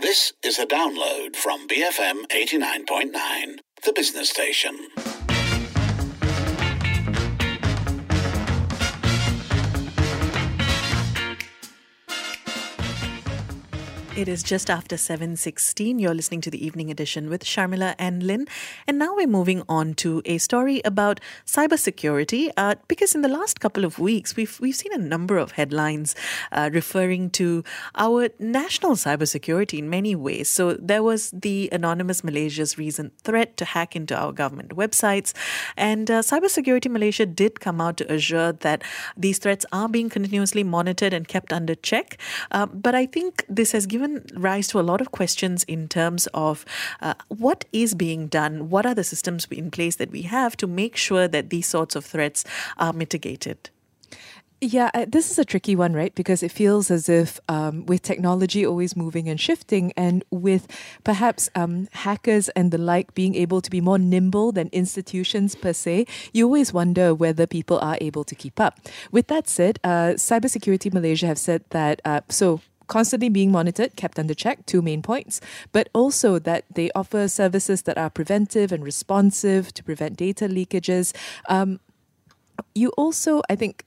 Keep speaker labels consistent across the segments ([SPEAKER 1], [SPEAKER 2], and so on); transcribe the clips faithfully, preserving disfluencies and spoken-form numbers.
[SPEAKER 1] This is a download from B F M eighty-nine point nine, the business station.
[SPEAKER 2] It is just after seven sixteen. You're listening to the Evening Edition with Sharmila and Lynn. And now we're moving on to a story about cybersecurity, uh, because in the last couple of weeks, we've we've seen a number of headlines uh, referring to our national cybersecurity in many ways. So there was the Anonymous Malaysia's recent threat to hack into our government websites. And uh, Cybersecurity Malaysia did come out to assure that these threats are being continuously monitored and kept under check. Uh, but I think this has given rise to a lot of questions in terms of uh, what is being done, what are the systems in place that we have to make sure that these sorts of threats are mitigated.
[SPEAKER 3] Yeah, uh, this is a tricky one, right? Because it feels as if um, with technology always moving and shifting, and with perhaps um, hackers and the like being able to be more nimble than institutions per se, you always wonder whether people are able to keep up. With that said, uh, Cybersecurity Malaysia have said that, uh, so constantly being monitored, kept under check, two main points, but also that they offer services that are preventive and responsive to prevent data leakages. Um, you also, I think,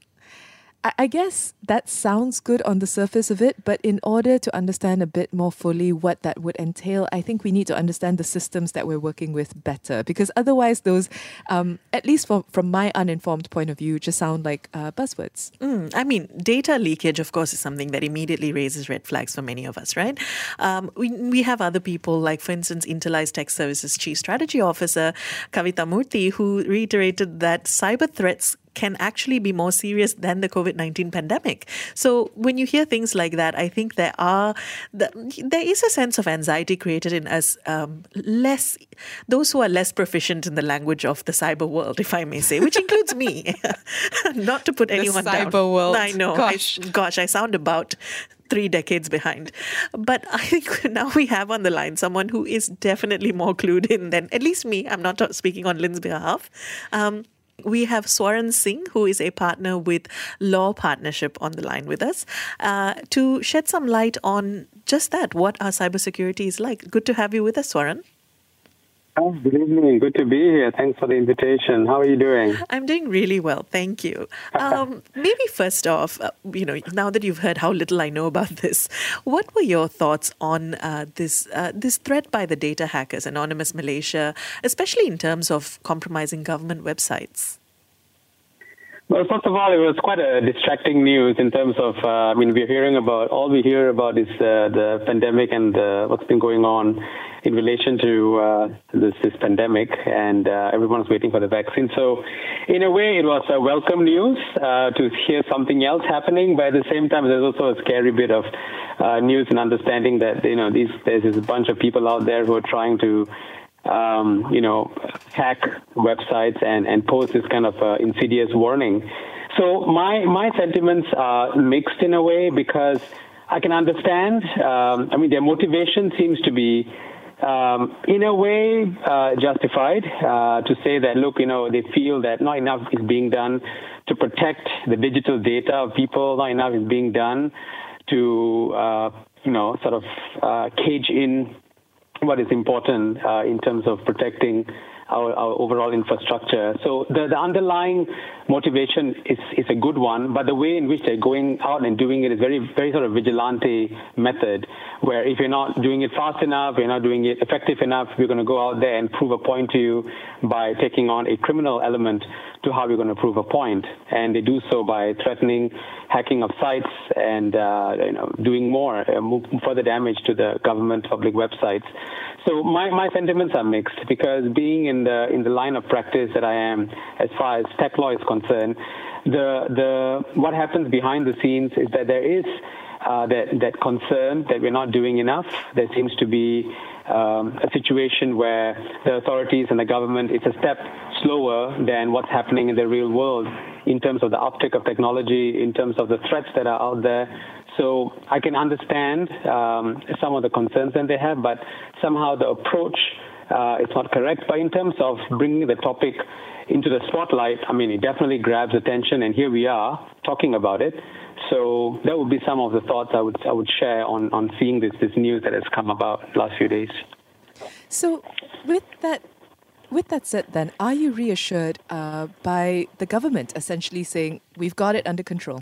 [SPEAKER 3] I guess that sounds good on the surface of it, but in order to understand a bit more fully what that would entail, I think we need to understand the systems that we're working with better, because otherwise those, um, at least from, from my uninformed point of view, just sound like uh, buzzwords.
[SPEAKER 2] Mm, I mean, data leakage, of course, is something that immediately raises red flags for many of us, right? Um, we, we have other people, like, for instance, Interlice Tech Services Chief Strategy Officer Kavita Murthy, who reiterated that cyber threats can actually be more serious than the COVID nineteen pandemic. So when you hear things like that, I think there are the, there is a sense of anxiety created in us, um, less those who are less proficient in the language of the cyber world, if I may say, which includes me. Not to put anyone
[SPEAKER 3] the
[SPEAKER 2] down.
[SPEAKER 3] cyber world.
[SPEAKER 2] I know.
[SPEAKER 3] Gosh.
[SPEAKER 2] I, gosh, I sound about three decades behind. But I think now we have on the line someone who is definitely more clued in than at least me. I'm not speaking on Lynn's behalf. Um, We have Swaran Singh, who is a partner with Law Partnership, on the line with us uh, to shed some light on just that, what our cybersecurity is like. Good to have you with us, Swaran.
[SPEAKER 4] Oh, good evening. Good to be here. Thanks for the invitation. How are you doing?
[SPEAKER 2] I'm doing really well. Thank you. Um, maybe first off, uh, you know, now that you've heard how little I know about this, what were your thoughts on uh, this uh, this threat by the data hackers, Anonymous Malaysia, especially in terms of compromising government websites?
[SPEAKER 4] Well, first of all, it was quite a distracting news in terms of, uh, I mean, we're hearing about, all we hear about is uh, the pandemic and uh, what's been going on in relation to uh, this, this pandemic, and uh, everyone's waiting for the vaccine. So in a way, it was a welcome news uh, to hear something else happening, but at the same time, there's also a scary bit of uh, news and understanding that, you know, these, there's this bunch of people out there who are trying to Um, you know, hack websites and, and post this kind of uh, insidious warning. So my my sentiments are mixed in a way, because I can understand. Um, I mean, their motivation seems to be, um, in a way, uh, justified uh, to say that, look, you know, they feel that not enough is being done to protect the digital data of people. Not enough is being done to, uh, you know, sort of uh, cage in what is important uh, in terms of protecting our, our overall infrastructure. So the, the underlying motivation is, is a good one, but the way in which they're going out and doing it is very, very sort of vigilante method, where if you're not doing it fast enough, you're not doing it effective enough, we're going to go out there and prove a point to you by taking on a criminal element to how we're going to prove a point. And they do so by threatening hacking of sites and uh, you know, doing more, uh, move further damage to the government public websites. So my, my sentiments are mixed, because being in the in the line of practice that I am, as far as tech law is concerned, the the what happens behind the scenes is that there is uh, that that concern that we're not doing enough. There seems to be um, a situation where the authorities and the government is a step slower than what's happening in the real world in terms of the uptake of technology, in terms of the threats that are out there. So I can understand um, some of the concerns that they have, but somehow the approach Uh, it's not correct. But in terms of bringing the topic into the spotlight, I mean, it definitely grabs attention, and here we are talking about it. So that would be some of the thoughts I would I would share on, on seeing this this news that has come about last few days.
[SPEAKER 3] So with that with that said then, are you reassured uh, by the government essentially saying we've got it under control?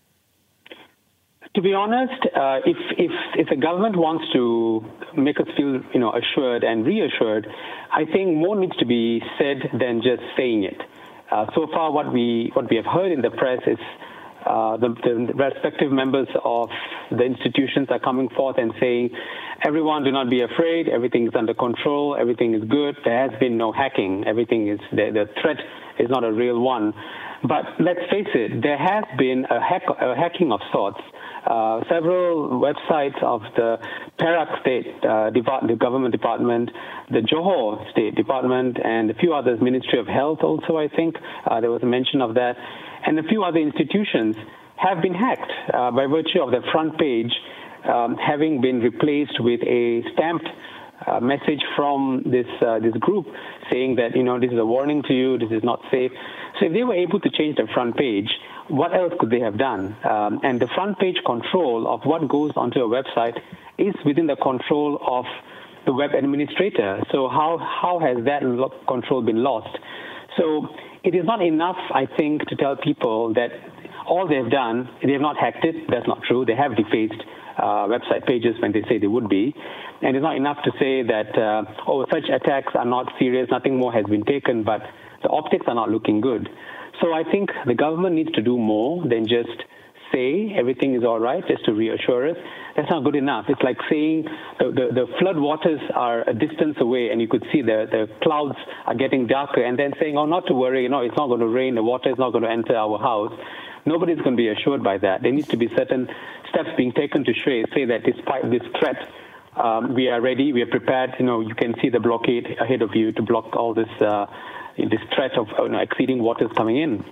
[SPEAKER 4] To be honest, uh, if if if the government wants to make us feel, you know, assured and reassured, I think more needs to be said than just saying it. Uh, so far, what we what we have heard in the press is uh, the, the respective members of the institutions are coming forth and saying, "Everyone, do not be afraid. Everything is under control. Everything is good. There has been no hacking. Everything is the, the threat is not a real one." But let's face it, there has been a, hack, a hacking of sorts. Uh, several websites of the Perak State uh, Depart- the Government Department, the Johor State Department, and a few others, Ministry of Health also, I think, uh, there was a mention of that, and a few other institutions have been hacked uh, by virtue of the front page um, having been replaced with a stamped uh, message from this uh, this group saying that, you know, this is a warning to you, this is not safe. So if they were able to change the front page, what else could they have done? Um, and the front page control of what goes onto a website is within the control of the web administrator. So how, how has that lo- control been lost? So it is not enough, I think, to tell people that all they've done, they have not hacked it. That's not true. They have defaced uh, website pages when they say they would be. And it's not enough to say that, uh, oh, such attacks are not serious, nothing more has been taken, but the optics are not looking good. So I think the government needs to do more than just say everything is all right, just to reassure us. That's not good enough. It's like saying the, the, the flood waters are a distance away and you could see the, the clouds are getting darker, and then saying, oh, not to worry, you know, it's not going to rain, the water is not going to enter our house. Nobody's going to be assured by that. There needs to be certain steps being taken to say, say that despite this threat, um, we are ready, we are prepared. You know, you can see the blockade ahead of you to block all this uh, this threat of you know, exceeding waters coming in.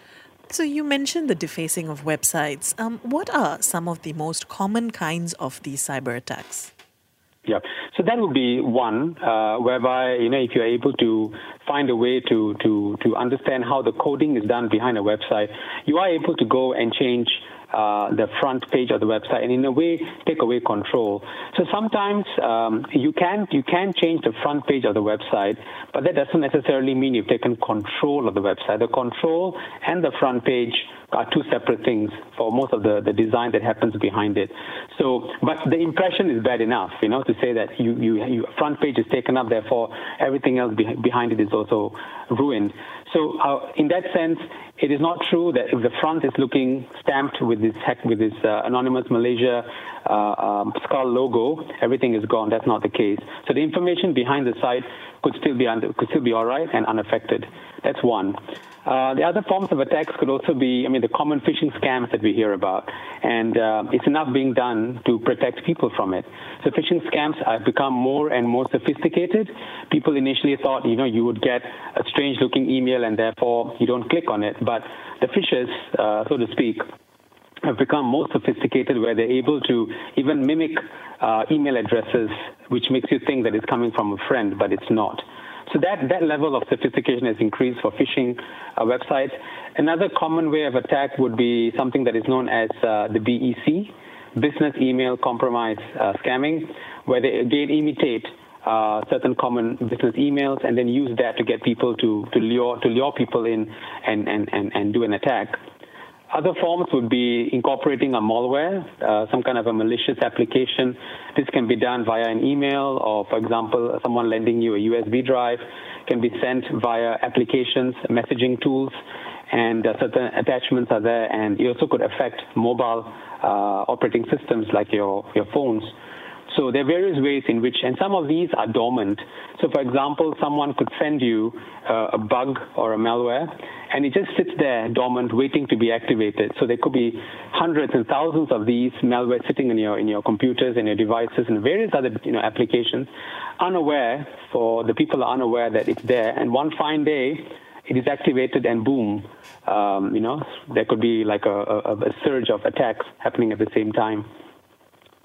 [SPEAKER 2] So you mentioned the defacing of websites. Um, what are some of the most common kinds of these cyber attacks?
[SPEAKER 4] Yeah, so that would be one, uh, whereby, you know, if you're able to find a way to, to, to understand how the coding is done behind a website, you are able to go and change uh, the front page of the website and in a way take away control. So sometimes um, you can you can change the front page of the website, but that doesn't necessarily mean you've taken control of the website. The control and the front page are two separate things for most of the, the design that happens behind it. So, but the impression is bad enough, you know, to say that you, you, you front page is taken up, therefore everything else be, behind it is also ruined. So, uh, in that sense, it is not true that if the front is looking stamped with this heck, with this uh, Anonymous Malaysia uh, um, skull logo, everything is gone. That's not the case. So the information behind the site could still be under, could still be all right and unaffected. That's one. Uh, the other forms of attacks could also be, I mean, the common phishing scams that we hear about. And uh, it's enough being done to protect people from it. So phishing scams have become more and more sophisticated. People initially thought, you know, you would get a strange-looking email and therefore you don't click on it. But the phishers, uh, so to speak, have become more sophisticated where they're able to even mimic uh, email addresses, which makes you think that it's coming from a friend, but it's not. So that, that level of sophistication has increased for phishing uh, websites. Another common way of attack would be something that is known as uh, the B E C, Business Email Compromise uh, Scamming, where they again imitate uh, certain common business emails and then use that to get people to, to lure to lure people in and, and, and, and do an attack. Other forms would be incorporating a malware, uh, some kind of a malicious application. This can be done via an email or, for example, someone lending you a U S B drive, can be sent via applications, messaging tools, and uh, certain attachments are there. And it also could affect mobile uh, operating systems like your, your phones. So there are various ways in which, and some of these are dormant. So, for example, someone could send you uh, a bug or a malware, and it just sits there dormant, waiting to be activated. So there could be hundreds and thousands of these malware sitting in your in your computers and your devices and various other you know applications, unaware. For the people are unaware that it's there, and one fine day, it is activated, and boom, um, you know, there could be like a, a, a surge of attacks happening at the same time.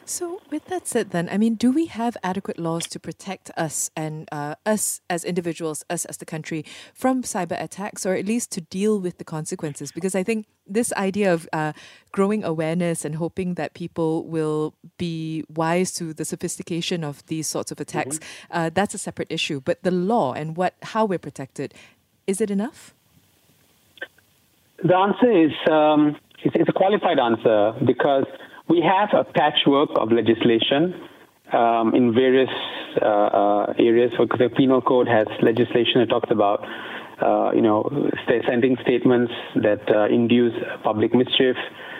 [SPEAKER 3] So, with that said, then, I mean, do we have adequate laws to protect us and uh, us as individuals, us as the country, from cyber attacks, or at least to deal with the consequences? Because I think this idea of uh, growing awareness and hoping that people will be wise to the sophistication of these sorts of attacks, mm-hmm. uh, that's a separate issue. But the law and what how we're protected, is it enough?
[SPEAKER 4] The answer is um, it's, it's a qualified answer because we have a patchwork of legislation um, in various uh, uh, areas. For the Penal Code has legislation that talks about, uh, you know, sending statements that uh, induce public mischief.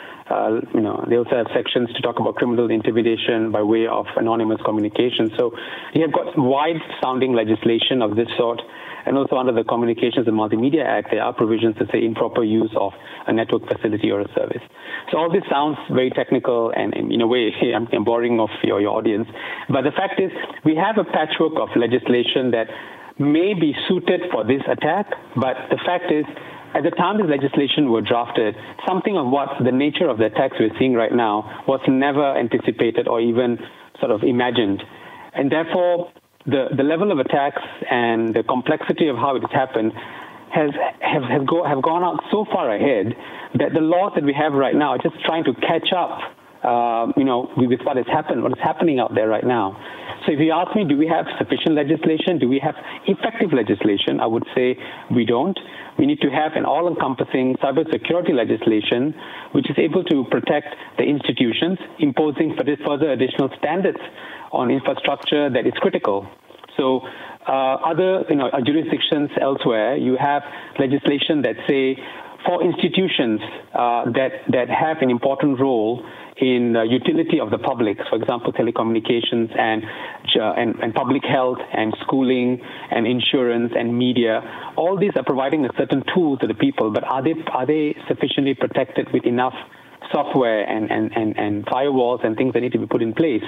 [SPEAKER 4] Uh, you know, they also have sections to talk about criminal intimidation by way of anonymous communication. So you have got wide-sounding legislation of this sort. And also under the Communications and Multimedia Act, there are provisions that say improper use of a network facility or a service. So all this sounds very technical and, and in a way, I'm, I'm boring of your, your audience. But the fact is, we have a patchwork of legislation that may be suited for this attack. But the fact is, at the time this legislation were drafted, something of what the nature of the attacks we're seeing right now was never anticipated or even sort of imagined. And therefore, The, the level of attacks and the complexity of how it has happened has have have, go, have gone out so far ahead that the laws that we have right now are just trying to catch up, uh, you know, with what has happened, what is happening out there right now. So if you ask me, do we have sufficient legislation? Do we have effective legislation? I would say we don't. We need to have an all-encompassing cybersecurity legislation which is able to protect the institutions, imposing further additional standards on infrastructure that is critical. So uh, other you know, jurisdictions elsewhere, you have legislation that say for institutions uh, that, that have an important role in the utility of the public, for example, telecommunications and, uh, and, and public health and schooling and insurance and media, all these are providing a certain tool to the people, but are they, are they sufficiently protected with enough software and, and, and, and firewalls and things that need to be put in place?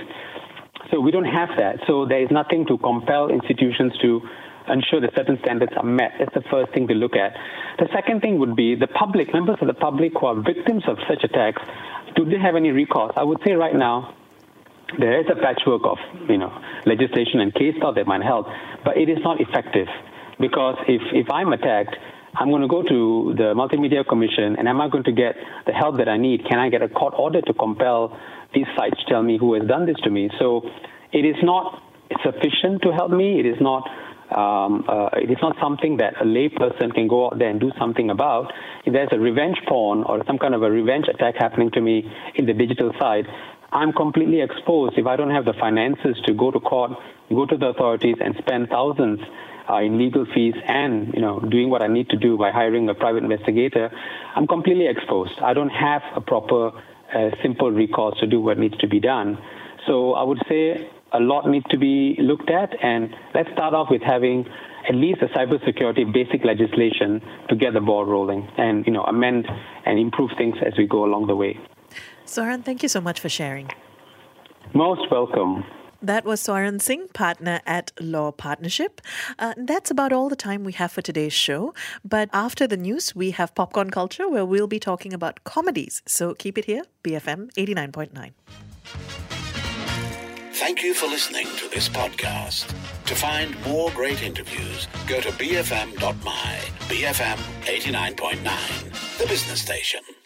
[SPEAKER 4] So we don't have that. So there is nothing to compel institutions to ensure that certain standards are met. That's the first thing to look at. The second thing would be the public, members of the public who are victims of such attacks, do they have any recourse? I would say right now, there is a patchwork of, you know, legislation and case law that might help, but it is not effective. Because if, if I'm attacked, I'm going to go to the Multimedia Commission, and am I going to get the help that I need? Can I get a court order to compel these sites to tell me who has done this to me? So it is not sufficient to help me. It is not um, uh, it is not something that a lay person can go out there and do something about. If there's a revenge porn or some kind of a revenge attack happening to me in the digital side, I'm completely exposed. If I don't have the finances to go to court, go to the authorities and spend thousands Uh, in legal fees and, you know, doing what I need to do by hiring a private investigator, I'm completely exposed. I don't have a proper, uh, simple recourse to do what needs to be done. So I would say a lot needs to be looked at, and let's start off with having at least a cybersecurity basic legislation to get the ball rolling and, you know, amend and improve things as we go along the way.
[SPEAKER 2] Soren, thank you so much for sharing.
[SPEAKER 4] Most welcome.
[SPEAKER 2] That was Soren Singh, partner at Law Partnership. Uh, that's about all the time we have for today's show. But after the news, we have Popcorn Culture, where we'll be talking about comedies. So keep it here, B F M eighty-nine point nine.
[SPEAKER 1] Thank you for listening to this podcast. To find more great interviews, go to b f m dot my, B F M eighty-nine point nine, the business station.